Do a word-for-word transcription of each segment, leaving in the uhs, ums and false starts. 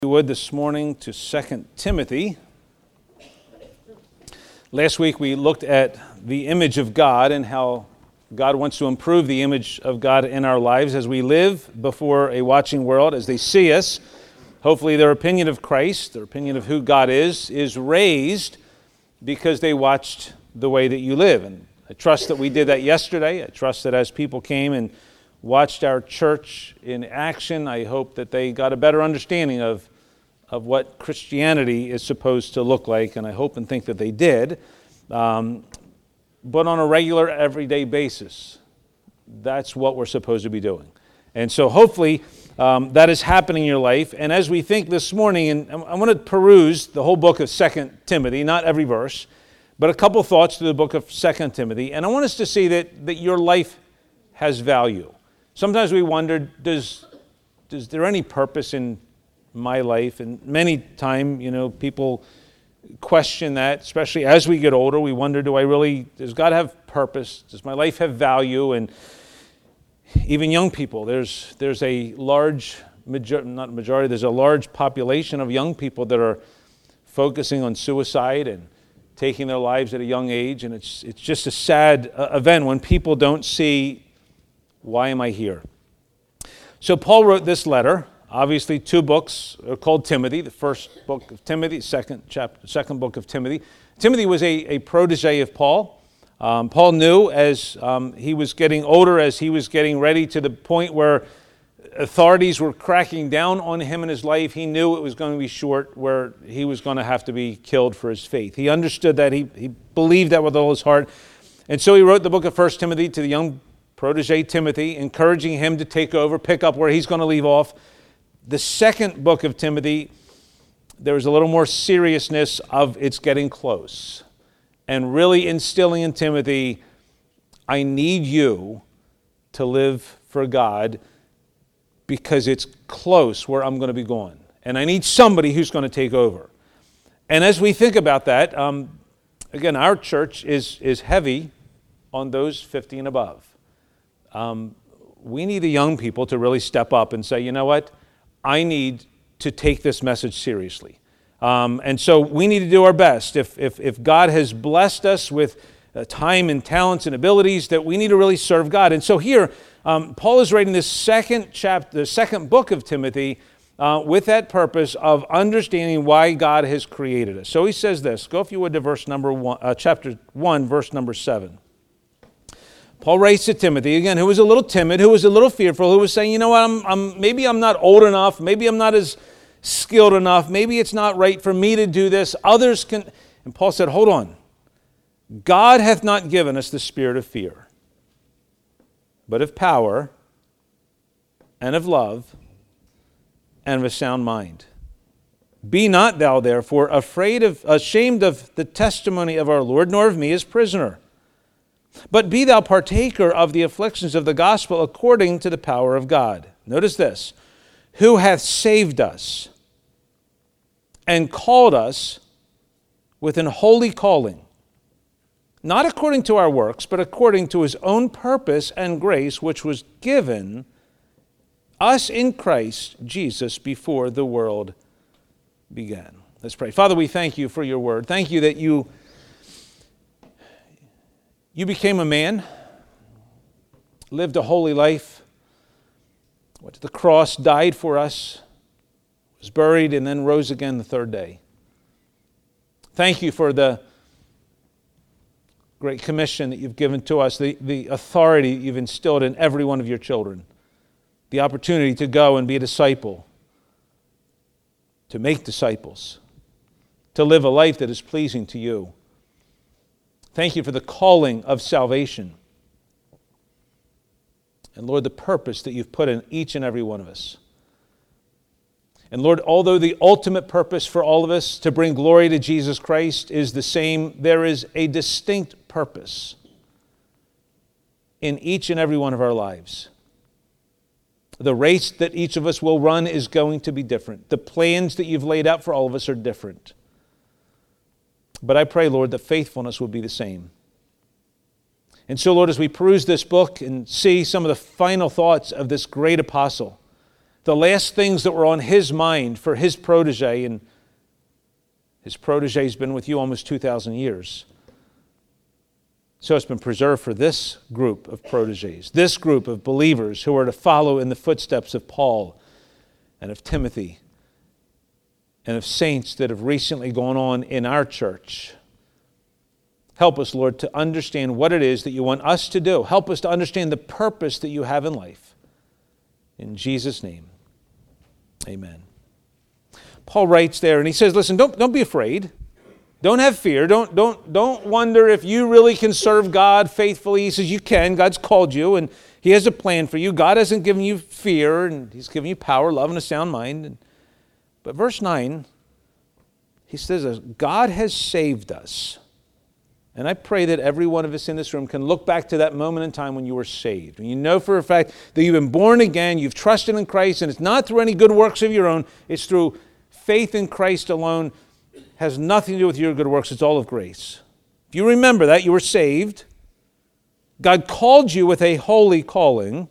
You would this morning to Second Timothy. Last week we looked at the image of God and how God wants to improve the image of God in our lives as we live before a watching world, as they see us. Hopefully their opinion of Christ, their opinion of who God is, is raised because they watched the way that you live. And I trust that we did that yesterday. I trust that as people came and watched our church in action, I hope that they got a better understanding of of what Christianity is supposed to look like, and I hope and think that they did, um, but on a regular, everyday basis. That's what we're supposed to be doing. And so hopefully um, that is happening in your life, and as we think this morning, and I want to peruse the whole book of Second Timothy, not every verse, but a couple thoughts to the book of Second Timothy, and I want us to see that, that your life has value. Sometimes we wonder, does, is there any purpose in my life? And many times, you know, people question that, especially as we get older. We wonder, do I really, does God have purpose? Does my life have value? And even young people, there's there's a large, major, not majority, there's a large population of young people that are focusing on suicide and taking their lives at a young age. And it's it's just a sad uh, event when people don't see, why am I here? So Paul wrote this letter. Obviously, two books are called Timothy. The first book of Timothy, second chapter, second book of Timothy. Timothy was a, a protege of Paul. Um, Paul knew as um, he was getting older, as he was getting ready to the point where authorities were cracking down on him in his life, he knew it was going to be short, where he was going to have to be killed for his faith. He understood that. He, he believed that with all his heart. And so he wrote the book of First Timothy to the young protege Timothy, encouraging him to take over, pick up where he's going to leave off. The second book of Timothy, there was a little more seriousness of it's getting close. And really instilling in Timothy, I need you to live for God because it's close where I'm going to be going. And I need somebody who's going to take over. And as we think about that, um, again, our church is, is heavy on those fifty and above. Um, we need the young people to really step up and say, you know what? I need to take this message seriously. Um, and so we need to do our best. If if, if God has blessed us with uh, time and talents and abilities, that we need to really serve God. And so here, um, Paul is writing this second chapter, the second book of Timothy, uh, with that purpose of understanding why God has created us. So he says this. Go, if you would, to verse number one, uh, chapter one, verse number seven. Paul writes to Timothy, again, who was a little timid, who was a little fearful, who was saying, you know what, I'm, I'm, maybe I'm not old enough, maybe I'm not as skilled enough, maybe it's not right for me to do this, others can... And Paul said, hold on. God hath not given us the spirit of fear, but of power, and of love, and of a sound mind. Be not thou therefore afraid of, ashamed of the testimony of our Lord, nor of me as prisoner. But be thou partaker of the afflictions of the gospel according to the power of God. Notice this. Who hath saved us and called us with an holy calling, not according to our works, but according to his own purpose and grace, which was given us in Christ Jesus before the world began. Let's pray. Father, we thank you for your word. Thank you that you You became a man, lived a holy life, went to the cross, died for us, was buried, and then rose again the third day. Thank you for the great commission that you've given to us, the, the authority you've instilled in every one of your children, the opportunity to go and be a disciple, to make disciples, to live a life that is pleasing to you. Thank you for the calling of salvation. And Lord, the purpose that you've put in each and every one of us. And Lord, although the ultimate purpose for all of us to bring glory to Jesus Christ is the same, there is a distinct purpose in each and every one of our lives. The race that each of us will run is going to be different. The plans that you've laid out for all of us are different. But I pray, Lord, that faithfulness will be the same. And so, Lord, as we peruse this book and see some of the final thoughts of this great apostle, the last things that were on his mind for his protege, and his protege's been with you almost two thousand years. So it's been preserved for this group of proteges, this group of believers who are to follow in the footsteps of Paul and of Timothy and of saints that have recently gone on in our church. Help us, Lord, to understand what it is that you want us to do. Help us to understand the purpose that you have in life. In Jesus' name, amen. Paul writes there, and he says, listen, don't, don't be afraid. Don't have fear. Don't, don't, don't wonder if you really can serve God faithfully. He says you can. God's called you, and he has a plan for you. God hasn't given you fear, and he's given you power, love, and a sound mind. But verse nine, he says, God has saved us. And I pray that every one of us in this room can look back to that moment in time when you were saved. When you know for a fact that you've been born again, you've trusted in Christ, and it's not through any good works of your own. It's through faith in Christ alone. Has nothing to do with your good works. It's all of grace. If you remember that, you were saved. God called you with a holy calling,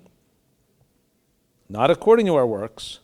not according to our works,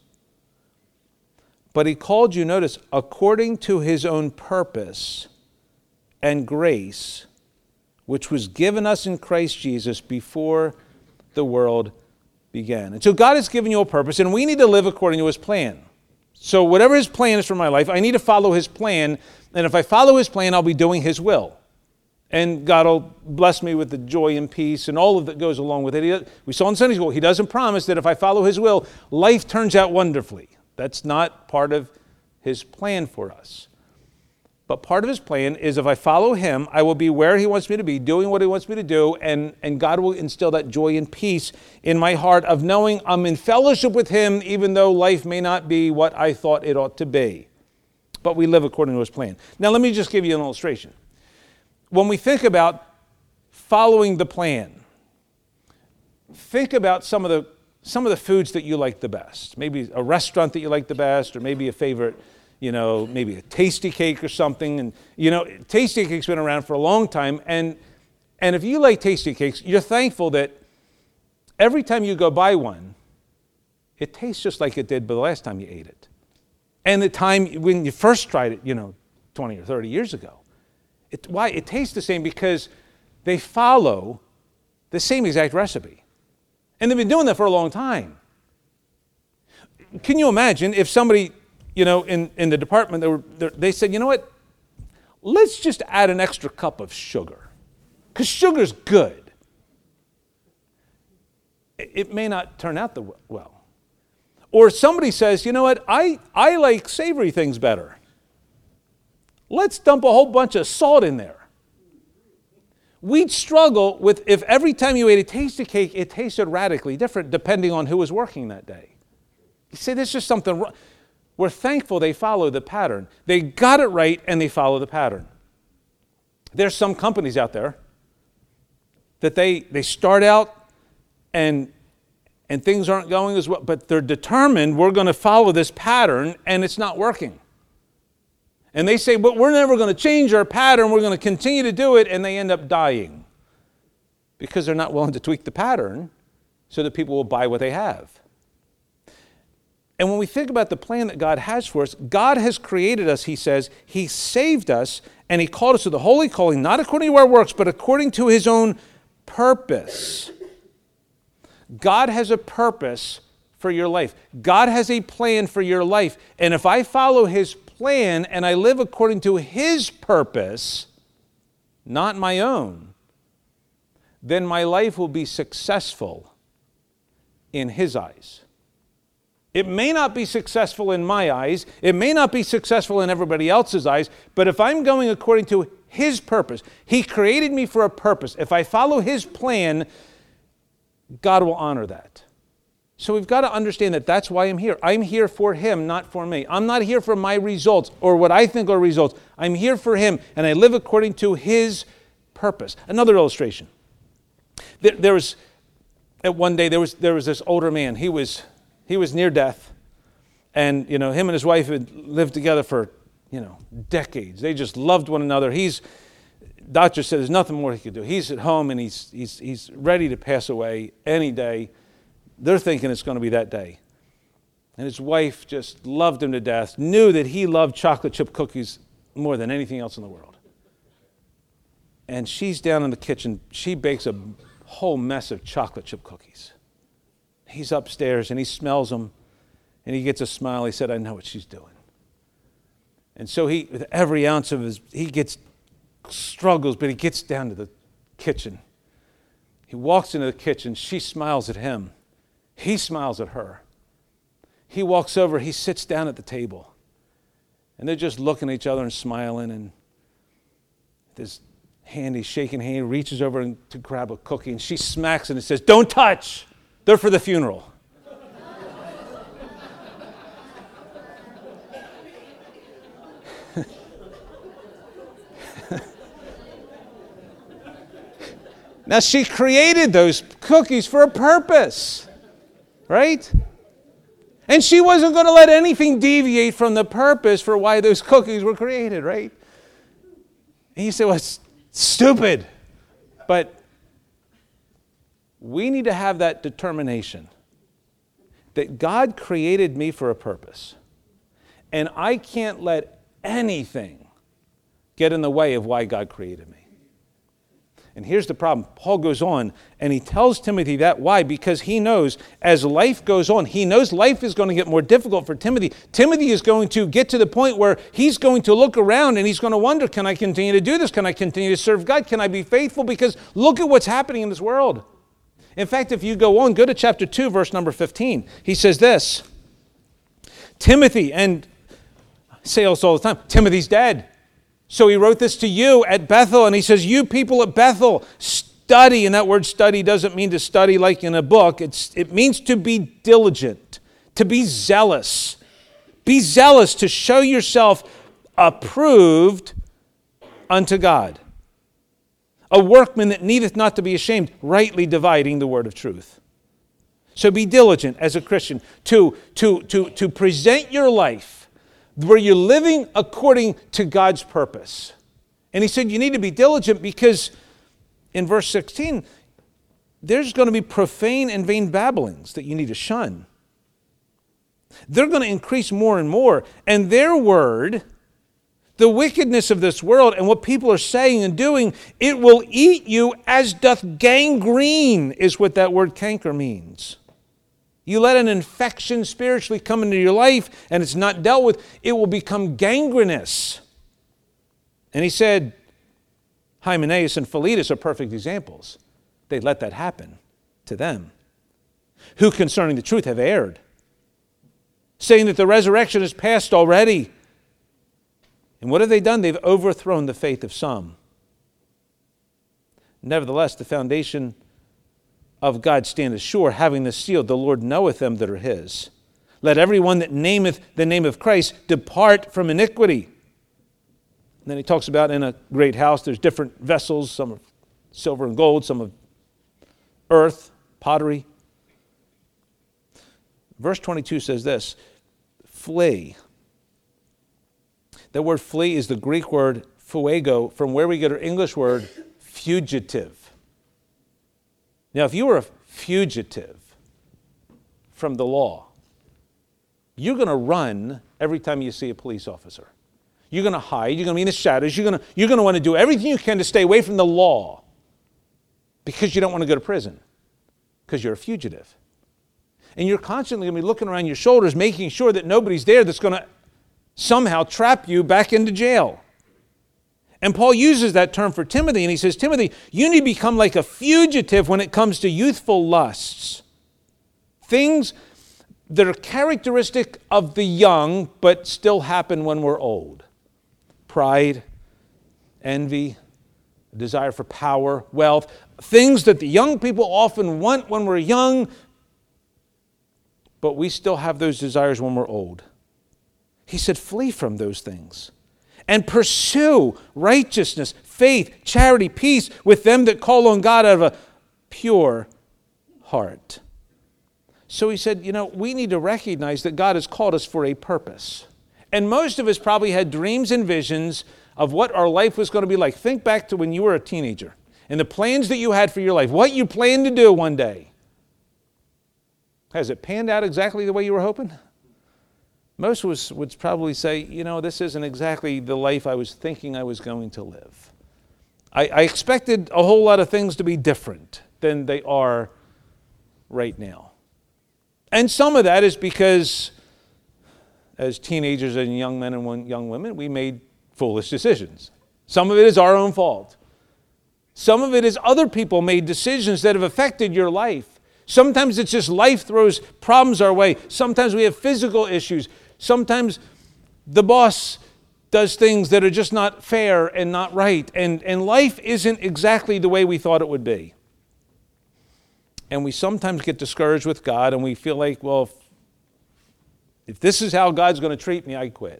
but he called you, notice, according to his own purpose and grace, which was given us in Christ Jesus before the world began. And so God has given you a purpose, and we need to live according to his plan. So whatever his plan is for my life, I need to follow his plan. And if I follow his plan, I'll be doing his will. And God will bless me with the joy and peace and all of that goes along with it. He, we saw in Sunday school, he doesn't promise that if I follow his will, life turns out wonderfully. That's not part of his plan for us. But part of his plan is if I follow him, I will be where he wants me to be, doing what he wants me to do, and, and God will instill that joy and peace in my heart of knowing I'm in fellowship with him, even though life may not be what I thought it ought to be. But we live according to his plan. Now let me just give you an illustration. When we think about following the plan, think about some of the some of the foods that you like the best. Maybe a restaurant that you like the best, or maybe a favorite, you know, maybe a tasty cake or something. And, you know, tasty cake's been around for a long time. And, and if you like tasty cakes, you're thankful that every time you go buy one, it tastes just like it did the last time you ate it. And the time when you first tried it, you know, twenty or thirty years ago. It, why? It tastes the same because they follow the same exact recipe. And they've been doing that for a long time. Can you imagine if somebody, you know, in, in the department, they, were, they said, you know what, let's just add an extra cup of sugar, because sugar's good. It, it may not turn out the well. Or somebody says, you know what, I, I like savory things better. Let's dump a whole bunch of salt in there. We'd struggle with if every time you ate a tasty cake, it tasted radically different depending on who was working that day. You say there's just something wrong. We're thankful they follow the pattern. They got it right and they follow the pattern. There's some companies out there that they, they start out and, and things aren't going as well, but they're determined we're going to follow this pattern and it's not working. And they say, but we're never going to change our pattern. We're going to continue to do it. And they end up dying because they're not willing to tweak the pattern so that people will buy what they have. And when we think about the plan that God has for us, God has created us, he says. He saved us, and he called us to the holy calling, not according to our works, but according to his own purpose. God has a purpose for your life. God has a plan for your life. And if I follow his plan and I live according to his purpose, not my own, then my life will be successful in his eyes. It may not be successful in my eyes. It may not be successful in everybody else's eyes. But if I'm going according to his purpose, he created me for a purpose. If I follow his plan, God will honor that. So we've got to understand that that's why I'm here. I'm here for him, not for me. I'm not here for my results or what I think are results. I'm here for him, and I live according to his purpose. Another illustration. There, there was, at one day, there was there was this older man. He was he was near death, and you know him and his wife had lived together for you know decades. They just loved one another. He's doctor said there's nothing more he could do. He's at home and he's he's he's ready to pass away any day. They're thinking it's going to be that day. And his wife just loved him to death, knew that he loved chocolate chip cookies more than anything else in the world. And she's down in the kitchen. She bakes a whole mess of chocolate chip cookies. He's upstairs and he smells them and he gets a smile. He said, I know what she's doing. And so he, with every ounce of his, he gets, struggles, but he gets down to the kitchen. He walks into the kitchen. She smiles at him. He smiles at her. He walks over. He sits down at the table. And they're just looking at each other and smiling. And this hand, he's shaking hand, he reaches over and, to grab a cookie. And she smacks it and says, don't touch. They're for the funeral. Now, she created those cookies for a purpose, right? And she wasn't going to let anything deviate from the purpose for why those cookies were created, right? And you say, well, it's stupid. But we need to have that determination that God created me for a purpose. And I can't let anything get in the way of why God created me. And here's the problem. Paul goes on and he tells Timothy that. Why? Because he knows as life goes on, he knows life is going to get more difficult for Timothy. Timothy is going to get to the point where he's going to look around and he's going to wonder, can I continue to do this? Can I continue to serve God? Can I be faithful? Because look at what's happening in this world. In fact, if you go on, go to chapter two, verse number fifteen. He says this, Timothy, and I say this all the time, Timothy's dead. So he wrote this to you at Bethel, and he says, you people at Bethel, study. And that word study doesn't mean to study like in a book. It's, it means to be diligent, to be zealous. Be zealous to show yourself approved unto God. A workman that needeth not to be ashamed, rightly dividing the word of truth. So be diligent as a Christian to, to, to, to present your life where you're living according to God's purpose. And he said you need to be diligent because in verse sixteen, there's going to be profane and vain babblings that you need to shun. They're going to increase more and more. And their word, the wickedness of this world and what people are saying and doing, it will eat you as doth gangrene, is what that word canker means. You let an infection spiritually come into your life and it's not dealt with, it will become gangrenous. And he said, Hymenaeus and Philetus are perfect examples. They let that happen to them, who concerning the truth have erred, saying that the resurrection is past already. And what have they done? They've overthrown the faith of some. Nevertheless, the foundation of God standeth sure, having the seal, the Lord knoweth them that are his. Let everyone that nameth the name of Christ depart from iniquity. And then he talks about in a great house, there's different vessels, some of silver and gold, some of earth, pottery. Verse twenty-two says this, flee. That word flee is the Greek word fuego, from where we get our English word fugitive. Now, if you were a fugitive from the law, you're going to run every time you see a police officer. You're going to hide. You're going to be in the shadows. You're going to, you're going to want to do everything you can to stay away from the law because you don't want to go to prison because you're a fugitive. And you're constantly going to be looking around your shoulders, making sure that nobody's there that's going to somehow trap you back into jail. And Paul uses that term for Timothy, and he says, Timothy, you need to become like a fugitive when it comes to youthful lusts. Things that are characteristic of the young, but still happen when we're old. Pride, envy, desire for power, wealth. Things that the young people often want when we're young, but we still have those desires when we're old. He said, flee from those things. And pursue righteousness, faith, charity, peace with them that call on God out of a pure heart. So he said, you know, we need to recognize that God has called us for a purpose. And most of us probably had dreams and visions of what our life was going to be like. Think back to when you were a teenager and the plans that you had for your life, what you planned to do one day. Has it panned out exactly the way you were hoping? most of us would probably say, you know, this isn't exactly the life I was thinking I was going to live. I, I expected a whole lot of things to be different than they are right now. And some of that is because as teenagers and young men and young women, we made foolish decisions. Some of it is our own fault. Some of it is other people made decisions that have affected your life. Sometimes it's just life throws problems our way. Sometimes we have physical issues. Sometimes the boss does things that are just not fair and not right. And, and life isn't exactly the way we thought it would be. And we sometimes get discouraged with God and we feel like, well, if, if this is how God's going to treat me, I quit.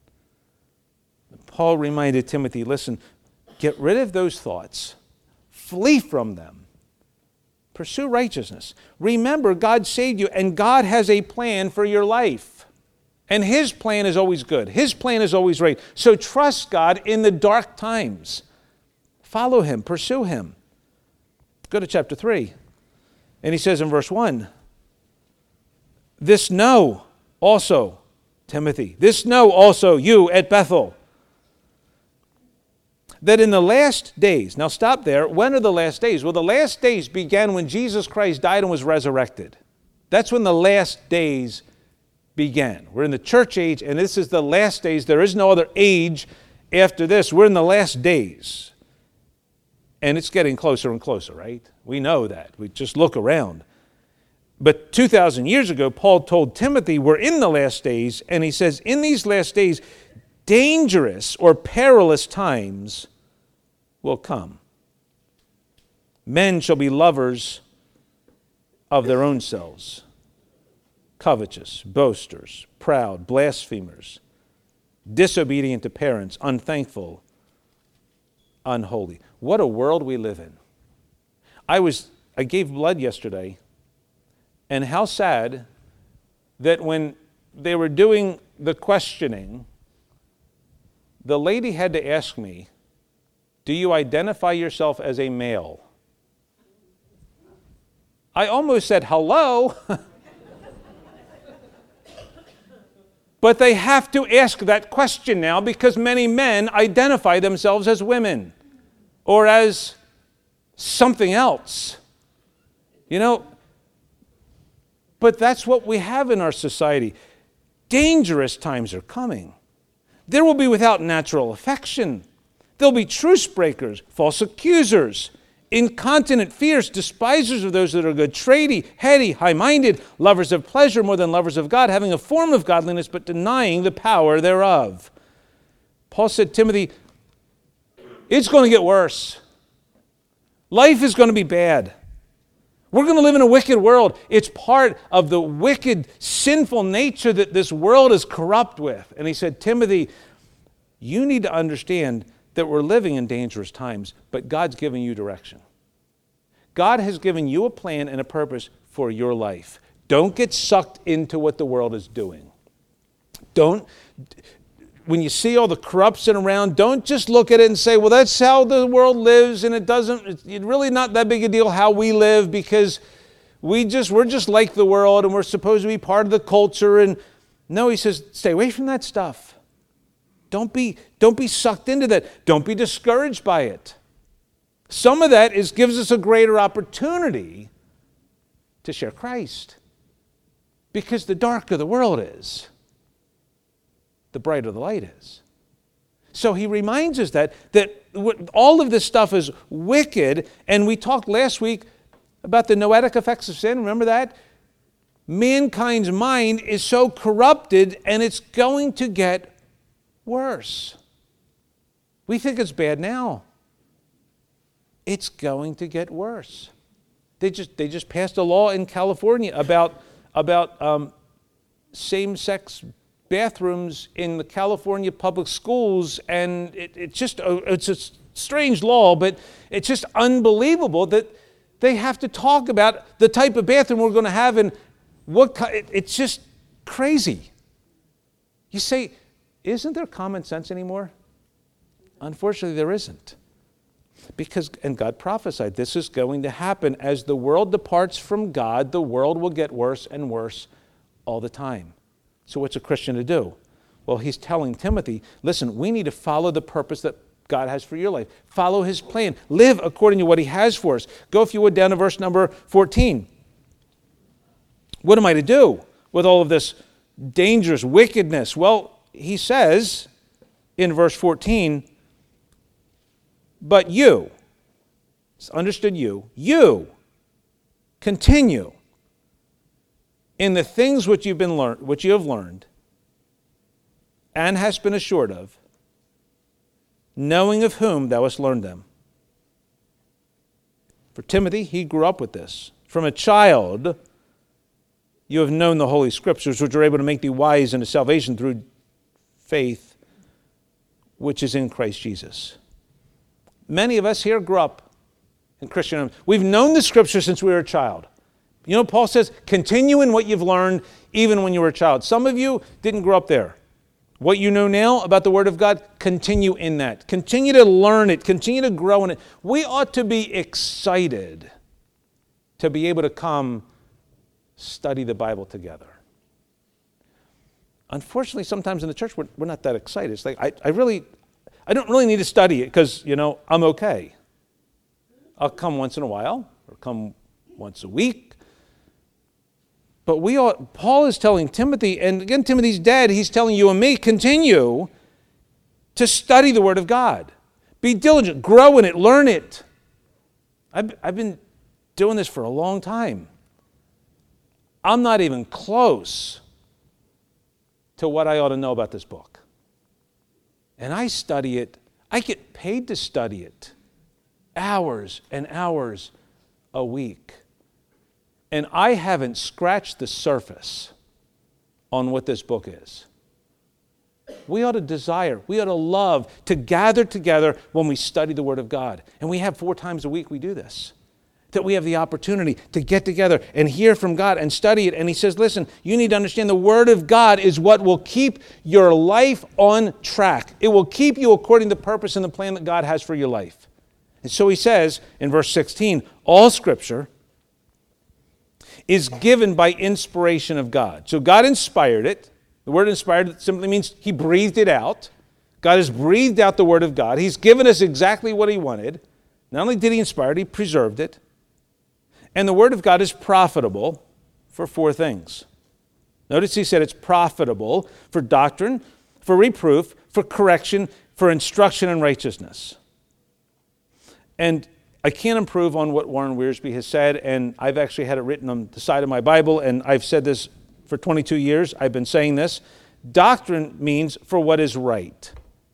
Paul reminded Timothy, listen, get rid of those thoughts. Flee from them. Pursue righteousness. Remember, God saved you, and God has a plan for your life. And His plan is always good. His plan is always right. So trust God in the dark times. Follow Him. Pursue Him. Go to chapter three. And he says in verse one, this know also, Timothy, this know also you at Bethel, that in the last days, now stop there, when are the last days? Well, the last days began when Jesus Christ died and was resurrected. That's when the last days began. We're in the church age, and this is the last days. There is no other age after this. We're in the last days. And it's getting closer and closer, right? We know that. We just look around. But two thousand years ago, Paul told Timothy, we're in the last days, and he says, in these last days, dangerous or perilous times will come. Men shall be lovers of their own selves, covetous, boasters, proud, blasphemers, disobedient to parents, unthankful, unholy. What a world we live in. I was I gave blood yesterday, and how sad that when they were doing the questioning, the lady had to ask me, do you identify yourself as a male? I almost said, hello. But they have to ask that question now because many men identify themselves as women or as something else. You know, but that's what we have in our society. Dangerous times are coming. There will be without natural affection. There'll be truce breakers, false accusers, incontinent, fierce, despisers of those that are good, trady, heady, high-minded, lovers of pleasure more than lovers of God, having a form of godliness but denying the power thereof. Paul said, Timothy, it's going to get worse. Life is going to be bad. We're going to live in a wicked world. It's part of the wicked, sinful nature that this world is corrupt with. And he said, Timothy, you need to understand that we're living in dangerous times, but God's giving you direction. God has given you a plan and a purpose for your life. Don't get sucked into what the world is doing. Don't, when you see all the corruption around, don't just look at it and say, well, that's how the world lives, and it doesn't, it's really not that big a deal how we live because we just, we're just like the world and we're supposed to be part of the culture. And no, he says, stay away from that stuff. Don't be, don't be sucked into that. Don't be discouraged by it. Some of that is gives us a greater opportunity to share Christ. Because the darker the world is, the brighter the light is. So he reminds us that, that all of this stuff is wicked. And we talked last week about the noetic effects of sin. Remember that? Mankind's mind is so corrupted and it's going to get worse. We think it's bad now. It's going to get worse. They just they just passed a law in California about about um, same-sex bathrooms in the California public schools, and it, it just it's a strange law, but it's just unbelievable that they have to talk about the type of bathroom we're going to have and what it, it's just crazy. You say, isn't there common sense anymore? Unfortunately, there isn't. Because, and God prophesied, this is going to happen. As the world departs from God, the world will get worse and worse all the time. So what's a Christian to do? Well, he's telling Timothy, listen, we need to follow the purpose that God has for your life. Follow his plan. Live according to what he has for us. Go, if you would, down to verse number fourteen. What am I to do with all of this dangerous wickedness? Well, he says in verse fourteen, but you, it's understood you, you continue in the things which you've been learned, which you have learned, and hast been assured of, knowing of whom thou hast learned them. For Timothy, he grew up with this. From a child, you have known the Holy Scriptures, which are able to make thee wise unto salvation through faith, which is in Christ Jesus. Many of us here grew up in Christian. We've known the Scriptures since we were a child. You know, Paul says, continue in what you've learned even when you were a child. Some of you didn't grow up there. What you know now about the Word of God, continue in that. Continue to learn it. Continue to grow in it. We ought to be excited to be able to come study the Bible together. Unfortunately, sometimes in the church, we're, we're not that excited. It's like, I, I really, I don't really need to study it because, you know, I'm okay. I'll come once in a while or come once a week. But we ought, Paul is telling Timothy, and again, Timothy's dad, he's telling you and me, continue to study the Word of God. Be diligent, grow in it, learn it. I've, I've been doing this for a long time. I'm not even close to what I ought to know about this book. And I study it, I get paid to study it, hours and hours a week. And I haven't scratched the surface on what this book is. We ought to desire, we ought to love to gather together when we study the Word of God. And we have four times a week we do this. That we have the opportunity to get together and hear from God and study it. And he says, listen, you need to understand the Word of God is what will keep your life on track. It will keep you according to the purpose and the plan that God has for your life. And so he says in verse sixteen, all Scripture is given by inspiration of God. So God inspired it. The word inspired simply means he breathed it out. God has breathed out the Word of God. He's given us exactly what he wanted. Not only did he inspire it, he preserved it. And the Word of God is profitable for four things. Notice he said it's profitable for doctrine, for reproof, for correction, for instruction in righteousness. And I can't improve on what Warren Wiersbe has said, and I've actually had it written on the side of my Bible, and I've said this for twenty-two years. I've been saying this. Doctrine means for what is right.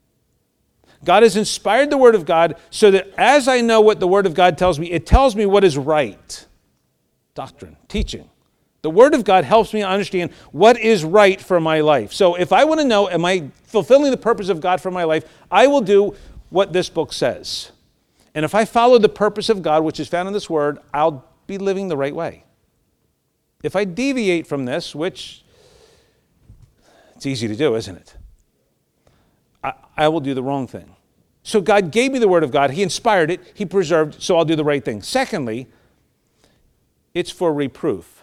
God has inspired the Word of God so that as I know what the Word of God tells me, it tells me what is right. Doctrine, teaching. The Word of God helps me understand what is right for my life. So if I want to know, am I fulfilling the purpose of God for my life, I will do what this book says. And if I follow the purpose of God, which is found in this Word, I'll be living the right way. If I deviate from this, which it's easy to do, isn't it? I, I will do the wrong thing. So God gave me the Word of God. He inspired it. He preserved it, so I'll do the right thing. Secondly, it's for reproof,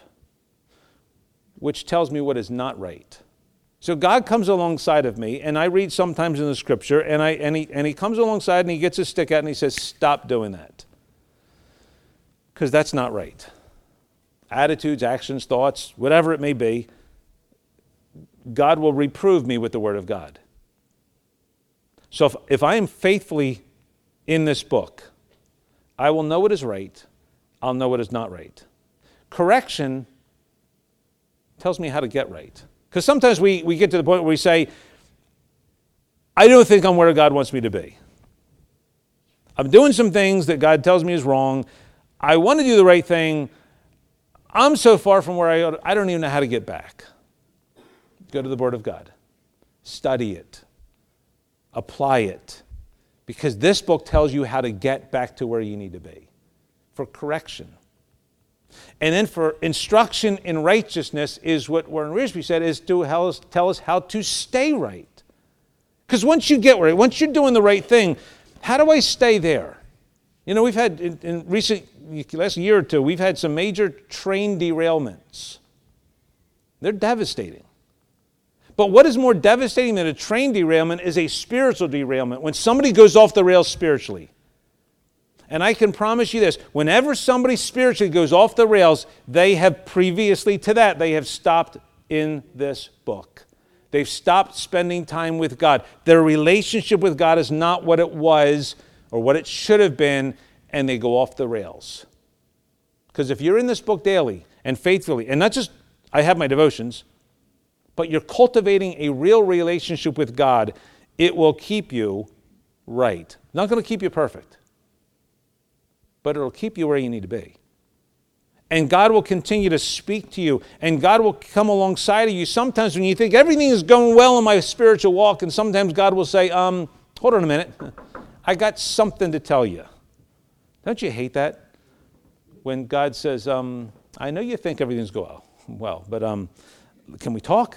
which tells me what is not right. So God comes alongside of me, and I read sometimes in the Scripture, and I and he and he comes alongside and he gets his stick out and he says, "Stop doing that, because that's not right." Attitudes, actions, thoughts, whatever it may be, God will reprove me with the Word of God. So if, if I am faithfully in this book, I will know what is right. I'll know what is not right. Correction tells me how to get right. Because sometimes we, we get to the point where we say, I don't think I'm where God wants me to be. I'm doing some things that God tells me is wrong. I want to do the right thing. I'm so far from where I ought to, I don't even know how to get back. Go to the Word of God. Study it. Apply it. Because this book tells you how to get back to where you need to be. For correction. And then for instruction in righteousness is what Warren Wiersbe said, is to tell us how to stay right. Because once you get right, once you're doing the right thing, how do I stay there? You know, we've had, in, in recent, last year or two, we've had some major train derailments. They're devastating. But what is more devastating than a train derailment is a spiritual derailment, when somebody goes off the rails spiritually. And I can promise you this, whenever somebody spiritually goes off the rails, they have previously to that, they have stopped in this book. They've stopped spending time with God. Their relationship with God is not what it was or what it should have been, and they go off the rails. Because if you're in this book daily and faithfully, and not just, I have my devotions, but you're cultivating a real relationship with God, it will keep you right. Not going to keep you perfect, but it'll keep you where you need to be. And God will continue to speak to you, and God will come alongside of you. Sometimes when you think everything is going well in my spiritual walk, and sometimes God will say, um, hold on a minute, I got something to tell you. Don't you hate that? When God says, um, I know you think everything's going well, but um, can we talk?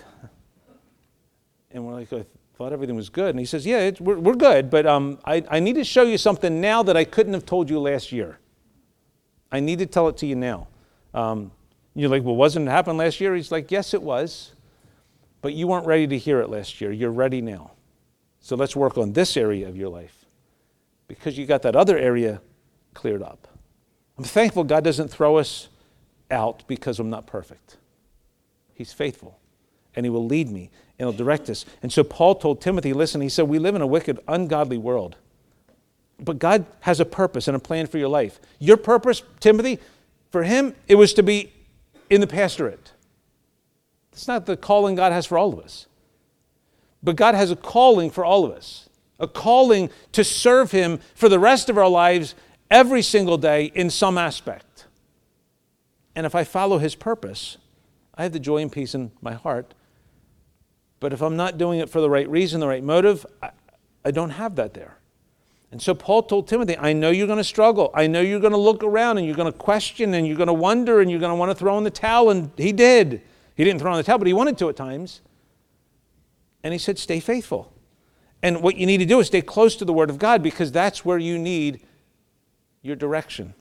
And we're like, I thought everything was good. And he says, yeah, it's, we're, we're good, but um, I, I need to show you something now that I couldn't have told you last year. I need to tell it to you now. Um, you're like, well, wasn't it happen last year? He's like, yes, it was. But you weren't ready to hear it last year. You're ready now. So let's work on this area of your life, because you got that other area cleared up. I'm thankful God doesn't throw us out because I'm not perfect. He's faithful, and he will lead me, and he'll direct us. And so Paul told Timothy, listen, he said, we live in a wicked, ungodly world, but God has a purpose and a plan for your life. Your purpose, Timothy, for him, it was to be in the pastorate. It's not the calling God has for all of us. But God has a calling for all of us, a calling to serve him for the rest of our lives every single day in some aspect. And if I follow his purpose, I have the joy and peace in my heart. But if I'm not doing it for the right reason, the right motive, I, I don't have that there. And so Paul told Timothy, I know you're going to struggle. I know you're going to look around and you're going to question and you're going to wonder and you're going to want to throw in the towel. And he did. He didn't throw in the towel, but he wanted to at times. And he said, stay faithful. And what you need to do is stay close to the Word of God, because that's where you need your direction.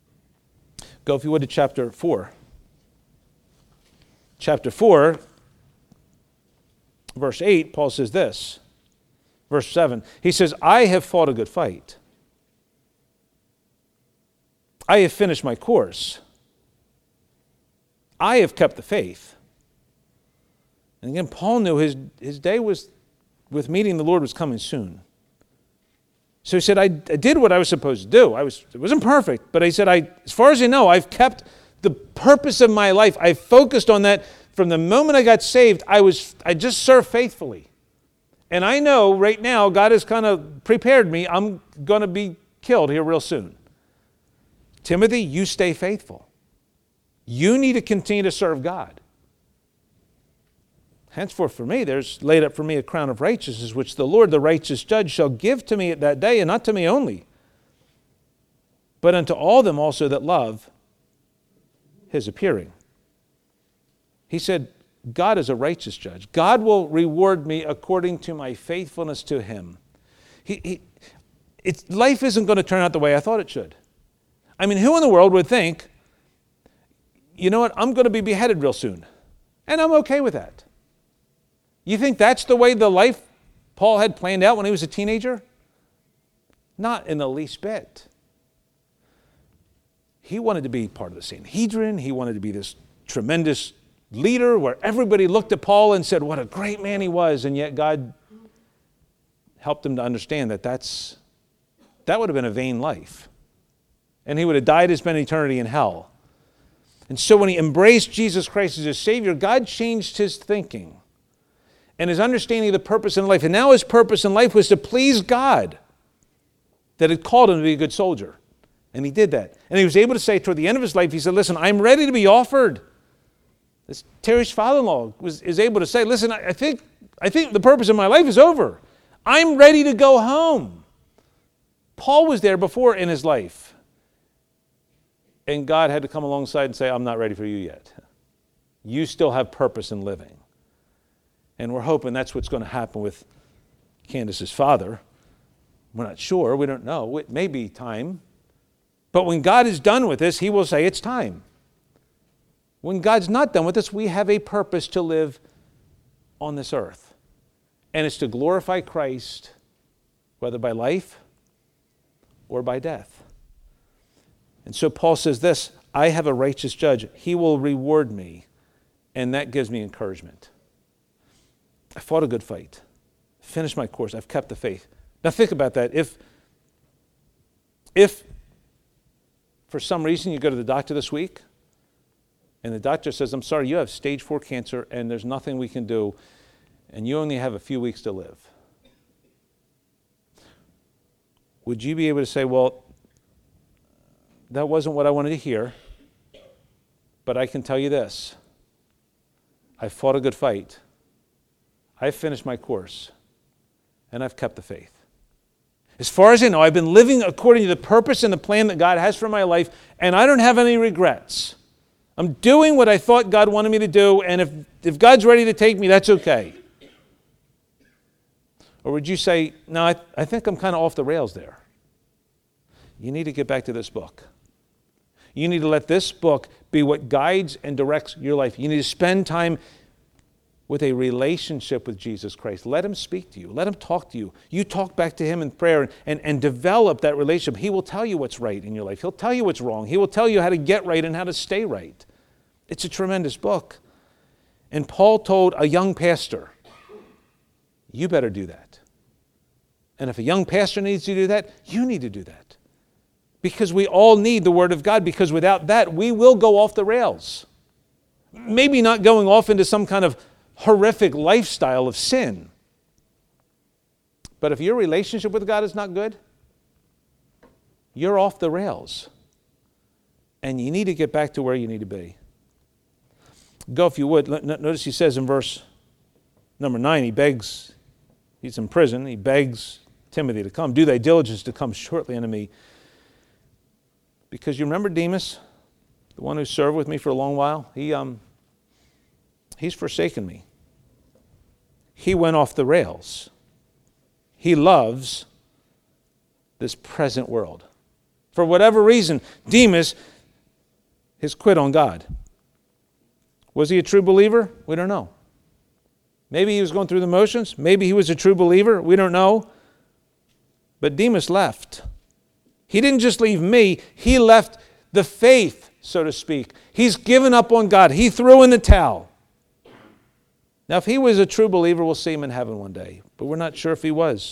Go, if you would, to chapter four. Chapter four, verse eight, Paul says this. Verse seven, he says, I have fought a good fight. I have finished my course. I have kept the faith. And again, Paul knew his, his day was with meeting the Lord was coming soon. So he said, I, I did what I was supposed to do. I was, it wasn't perfect, but he said, I, as far as I know, I've kept the purpose of my life. I focused on that from the moment I got saved. I was, I just served faithfully. And I know right now God has kind of prepared me. I'm going to be killed here real soon. Timothy, you stay faithful. You need to continue to serve God. Henceforth for me, there's laid up for me a crown of righteousness, which the Lord, the righteous judge, shall give to me at that day, and not to me only, but unto all them also that love his appearing. He said, God is a righteous judge. God will reward me according to my faithfulness to him. He, he, it's, life isn't going to turn out the way I thought it should. I mean, who in the world would think, you know what, I'm going to be beheaded real soon, and I'm okay with that? You think that's the way the life Paul had planned out when he was a teenager? Not in the least bit. He wanted to be part of the Sanhedrin. He wanted to be this tremendous leader where everybody looked at Paul and said, what a great man he was. And yet God helped him to understand that that's, that would have been a vain life. And he would have died and spent eternity in hell. And so when he embraced Jesus Christ as his Savior, God changed his thinking and his understanding of the purpose in life. And now his purpose in life was to please God that had called him to be a good soldier. And he did that. And he was able to say toward the end of his life, he said, listen, I'm ready to be offered. This, Terry's father-in-law was, is able to say, listen, I, I think, I think the purpose of my life is over. I'm ready to go home. Paul was there before in his life. And God had to come alongside and say, I'm not ready for you yet. You still have purpose in living. And we're hoping that's what's going to happen with Candace's father. We're not sure. We don't know. It may be time. But when God is done with this, he will say it's time. When God's not done with us, we have a purpose to live on this earth. And it's to glorify Christ, whether by life or by death. And so Paul says this, I have a righteous judge. He will reward me. And that gives me encouragement. I fought a good fight. Finished my course. I've kept the faith. Now think about that. If, if for some reason you go to the doctor this week, and the doctor says, I'm sorry, you have stage four cancer, and there's nothing we can do, and you only have a few weeks to live. Would you be able to say, well, that wasn't what I wanted to hear, but I can tell you this. I fought a good fight. I've finished my course, and I've kept the faith. As far as I know, I've been living according to the purpose and the plan that God has for my life, and I don't have any regrets. I'm doing what I thought God wanted me to do, and if, if God's ready to take me, that's okay. Or would you say, no, I, I think I'm kind of off the rails there. You need to get back to this book. You need to let this book be what guides and directs your life. You need to spend time with a relationship with Jesus Christ. Let him speak to you. Let him talk to you. You talk back to him in prayer and, and, and develop that relationship. He will tell you what's right in your life. He'll tell you what's wrong. He will tell you how to get right and how to stay right. It's a tremendous book. And Paul told a young pastor, you better do that. And if a young pastor needs to do that, you need to do that. Because we all need the Word of God, because without that, we will go off the rails. Maybe not going off into some kind of horrific lifestyle of sin. But if your relationship with God is not good, you're off the rails. And you need to get back to where you need to be. Go, if you would. Notice he says in verse number nine, he begs, he's in prison, he begs Timothy to come. Do thy diligence to come shortly unto me. Because you remember Demas, the one who served with me for a long while? He, um, he's forsaken me. He went off the rails. He loves this present world. For whatever reason, Demas has quit on God. Was he a true believer? We don't know. Maybe he was going through the motions. Maybe he was a true believer. We don't know. But Demas left. He didn't just leave me. He left the faith, so to speak. He's given up on God. He threw in the towel. Now, if he was a true believer, we'll see him in heaven one day. But we're not sure if he was.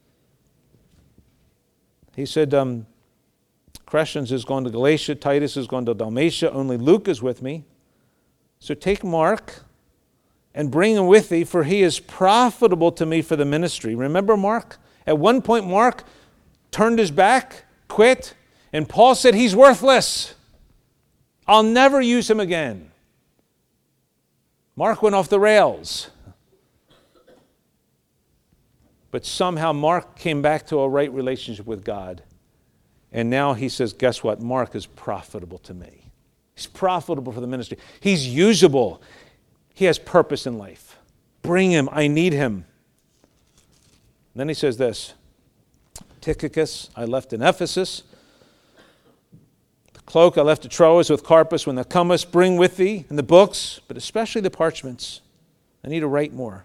He said, um, Crescens is going to Galatia. Titus is going to Dalmatia. Only Luke is with me. So take Mark and bring him with thee, for he is profitable to me for the ministry. Remember Mark? At one point, Mark turned his back, quit, and Paul said, he's worthless. I'll never use him again. Mark went off the rails. But somehow Mark came back to a right relationship with God. And now he says, guess what? Mark is profitable to me. He's profitable for the ministry. He's usable. He has purpose in life. Bring him. I need him. And then he says this, Tychicus I left in Ephesus. The cloak I left at Troas with Carpus. When thou comest, bring with thee and the books, but especially the parchments. I need to write more.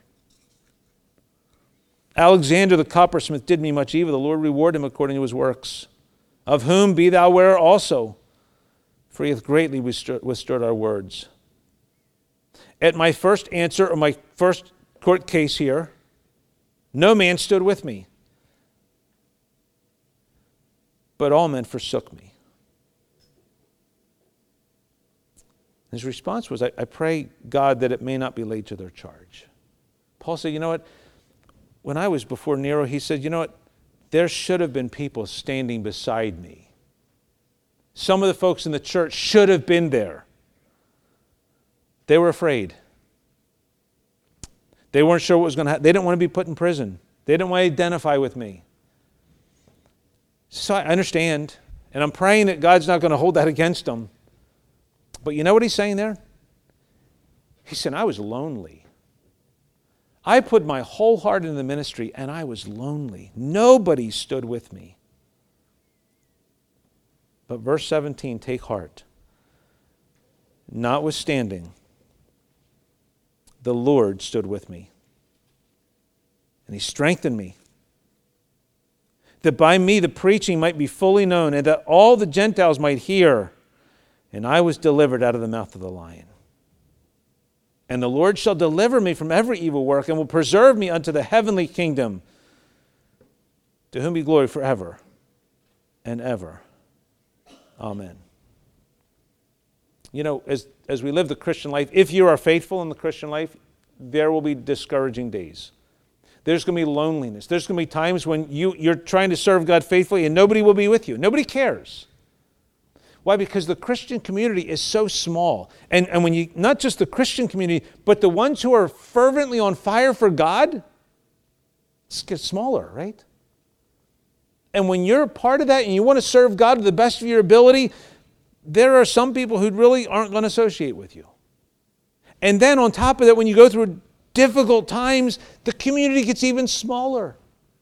Alexander the coppersmith did me much evil. The Lord reward him according to his works. Of whom be thou aware also, for he hath greatly withstood our words. At my first answer, or my first court case here, no man stood with me, but all men forsook me. His response was, I, I pray, God, that it may not be laid to their charge. Paul said, you know what? When I was before Nero, he said, you know what? There should have been people standing beside me. Some of the folks in the church should have been there. They were afraid. They weren't sure what was going to happen. They didn't want to be put in prison. They didn't want to identify with me. So I understand, and I'm praying that God's not going to hold that against them. But you know what he's saying there? He said, I was lonely. I put my whole heart into the ministry, and I was lonely. Nobody stood with me. But verse seventeen, take heart. Notwithstanding, the Lord stood with me, and he strengthened me, that by me the preaching might be fully known, and that all the Gentiles might hear. And I was delivered out of the mouth of the lion. And the Lord shall deliver me from every evil work, and will preserve me unto the heavenly kingdom, to whom be glory forever and ever. Amen. You know, as, as we live the Christian life, if you are faithful in the Christian life, there will be discouraging days. There's going to be loneliness. There's going to be times when you, you're trying to serve God faithfully and nobody will be with you. Nobody cares. Why? Because the Christian community is so small. And, and when you, not just the Christian community, but the ones who are fervently on fire for God, it gets smaller, right? And when you're a part of that and you want to serve God to the best of your ability, there are some people who really aren't going to associate with you. And then on top of that, when you go through difficult times, the community gets even smaller.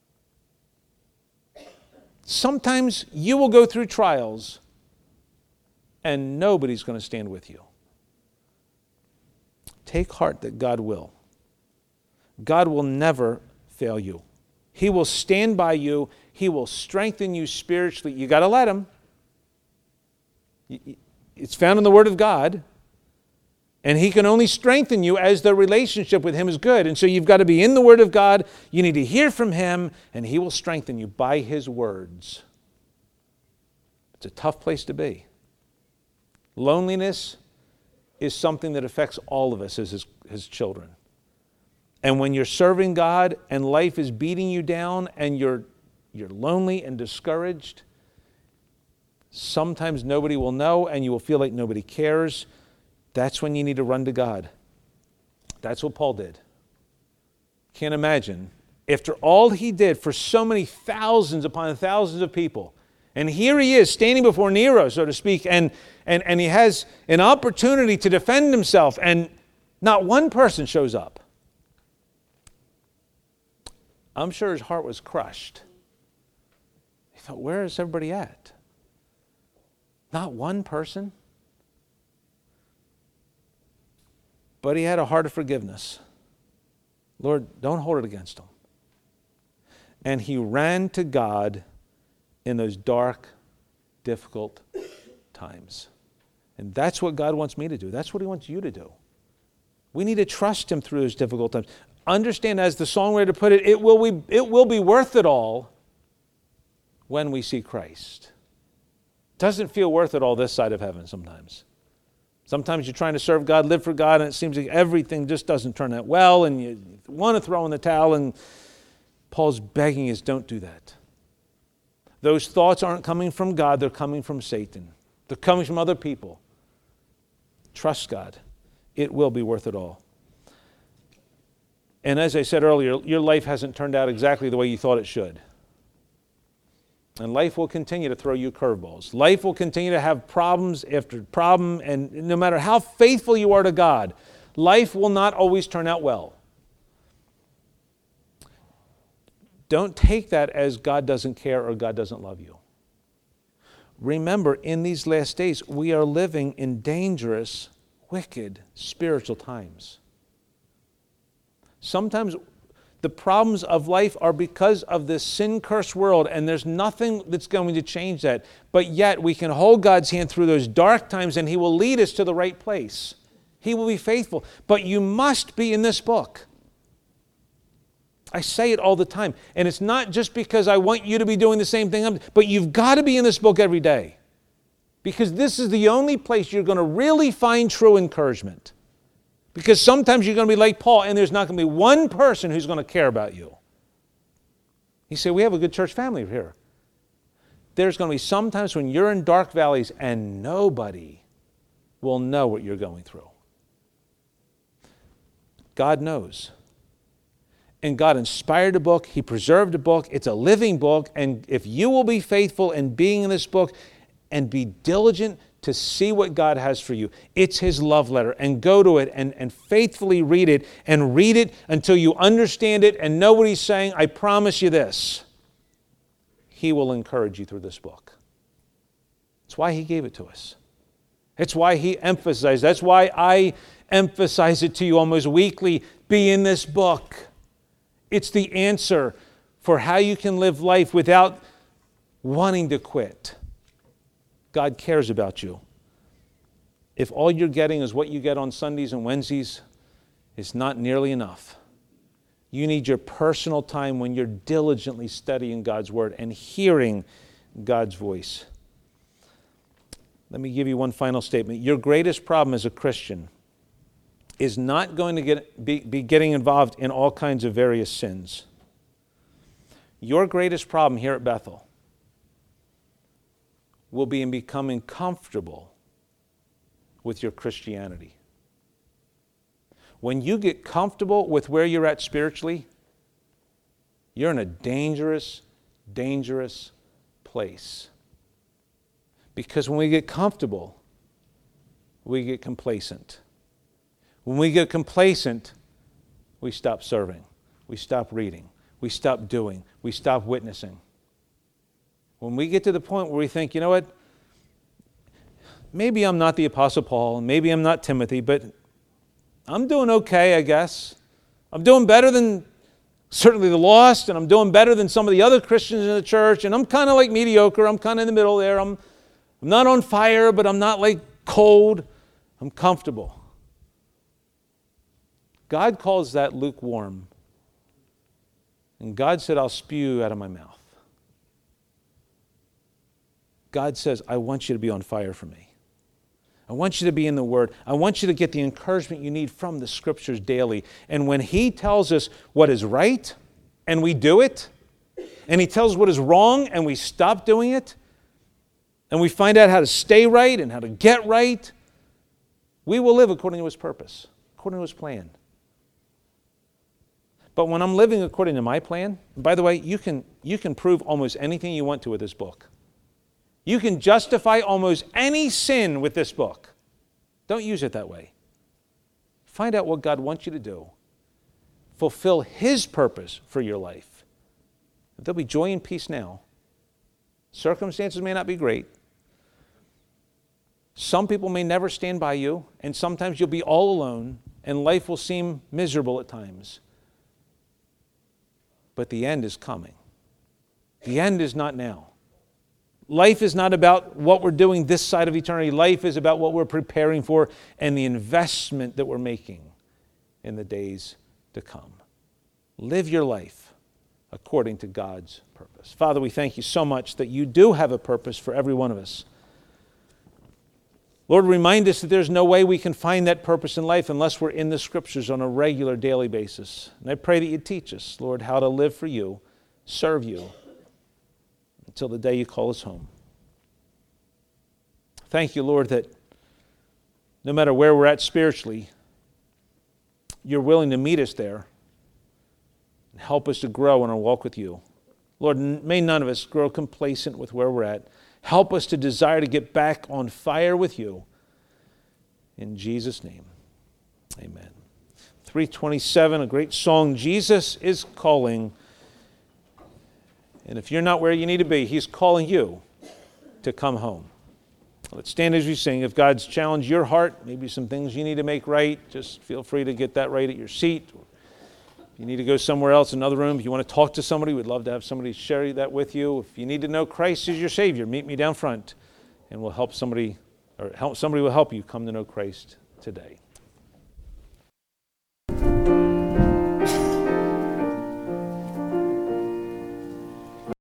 Sometimes you will go through trials and nobody's going to stand with you. Take heart that God will. God will never fail you. He will stand by you. He will strengthen you spiritually. You got to let him. It's found in the Word of God. And he can only strengthen you as the relationship with him is good. And so you've got to be in the Word of God. You need to hear from him, and he will strengthen you by his words. It's a tough place to be. Loneliness is something that affects all of us as his, his children. And when you're serving God and life is beating you down and you're, you're lonely and discouraged, sometimes nobody will know and you will feel like nobody cares. That's when you need to run to God. That's what Paul did. Can't imagine. After all he did for so many thousands upon thousands of people, and here he is standing before Nero, so to speak, and, and, and he has an opportunity to defend himself, and not one person shows up. I'm sure his heart was crushed. He thought, where is everybody at? Not one person? But he had a heart of forgiveness. Lord, don't hold it against him. And he ran to God in those dark, difficult times. And that's what God wants me to do. That's what he wants you to do. We need to trust him through those difficult times. Understand, as the songwriter put it, it will be, it will be worth it all when we see Christ. Doesn't feel worth it all this side of heaven sometimes. Sometimes you're trying to serve God, live for God, and it seems like everything just doesn't turn out well, and you want to throw in the towel, and Paul's begging us, don't do that. Those thoughts aren't coming from God, they're coming from Satan. They're coming from other people. Trust God. It will be worth it all. And as I said earlier, your life hasn't turned out exactly the way you thought it should. And life will continue to throw you curveballs. Life will continue to have problems after problem, and no matter how faithful you are to God, life will not always turn out well. Don't take that as God doesn't care or God doesn't love you. Remember, in these last days, we are living in dangerous, wicked, spiritual times. Sometimes the problems of life are because of this sin-cursed world, and there's nothing that's going to change that. But yet, we can hold God's hand through those dark times, and he will lead us to the right place. He will be faithful. But you must be in this book. I say it all the time. And it's not just because I want you to be doing the same thing, but you've got to be in this book every day. Because this is the only place you're going to really find true encouragement. Because sometimes you're going to be like Paul, and there's not going to be one person who's going to care about you. You say, we have a good church family here. There's going to be some times when you're in dark valleys and nobody will know what you're going through. God knows. And God inspired a book. He preserved a book. It's a living book. And if you will be faithful in being in this book and be diligent to see what God has for you, it's his love letter. And go to it and, and faithfully read it. And read it until you understand it and know what he's saying. I promise you this. He will encourage you through this book. That's why he gave it to us. It's why he emphasized, that's why I emphasize it to you almost weekly. Be in this book. It's the answer for how you can live life without wanting to quit. God cares about you. If all you're getting is what you get on Sundays and Wednesdays, it's not nearly enough. You need your personal time when you're diligently studying God's Word and hearing God's voice. Let me give you one final statement. Your greatest problem as a Christian is not going to get, be, be getting involved in all kinds of various sins. Your greatest problem here at Bethel will be in becoming comfortable with your Christianity. When you get comfortable with where you're at spiritually, you're in a dangerous, dangerous place. Because when we get comfortable, we get complacent. When we get complacent, we stop serving. We stop reading. We stop doing. We stop witnessing. When we get to the point where we think, you know what, maybe I'm not the Apostle Paul, maybe I'm not Timothy, but I'm doing okay, I guess. I'm doing better than certainly the lost, and I'm doing better than some of the other Christians in the church, and I'm kind of like mediocre. I'm kind of in the middle there. I'm, I'm not on fire, but I'm not like cold. I'm comfortable. God calls that lukewarm. And God said, I'll spew you out of my mouth. God says, I want you to be on fire for me. I want you to be in the Word. I want you to get the encouragement you need from the Scriptures daily. And when He tells us what is right, and we do it, and He tells us what is wrong, and we stop doing it, and we find out how to stay right and how to get right, we will live according to His purpose, according to His plan. But when I'm living according to my plan, and by the way, you can, you can prove almost anything you want to with this book. You can justify almost any sin with this book. Don't use it that way. Find out what God wants you to do. Fulfill His purpose for your life. There'll be joy and peace now. Circumstances may not be great. Some people may never stand by you, and sometimes you'll be all alone, and life will seem miserable at times. But the end is coming. The end is not now. Life is not about what we're doing this side of eternity. Life is about what we're preparing for and the investment that we're making in the days to come. Live your life according to God's purpose. Father, we thank you so much that you do have a purpose for every one of us. Lord, remind us that there's no way we can find that purpose in life unless we're in the Scriptures on a regular daily basis. And I pray that you teach us, Lord, how to live for you, serve you, until the day you call us home. Thank you, Lord, that no matter where we're at spiritually, you're willing to meet us there and help us to grow in our walk with you. Lord, may none of us grow complacent with where we're at. Help us to desire to get back on fire with you. In Jesus' name, amen. three twenty-seven, a great song, Jesus is Calling. And if you're not where you need to be, He's calling you to come home. Let's stand as we sing. If God's challenged your heart, maybe some things you need to make right, just feel free to get that right at your seat. If you need to go somewhere else, another room, if you want to talk to somebody, we'd love to have somebody share that with you. If you need to know Christ as your Savior, meet me down front, and we'll help somebody, or help somebody will help you come to know Christ today.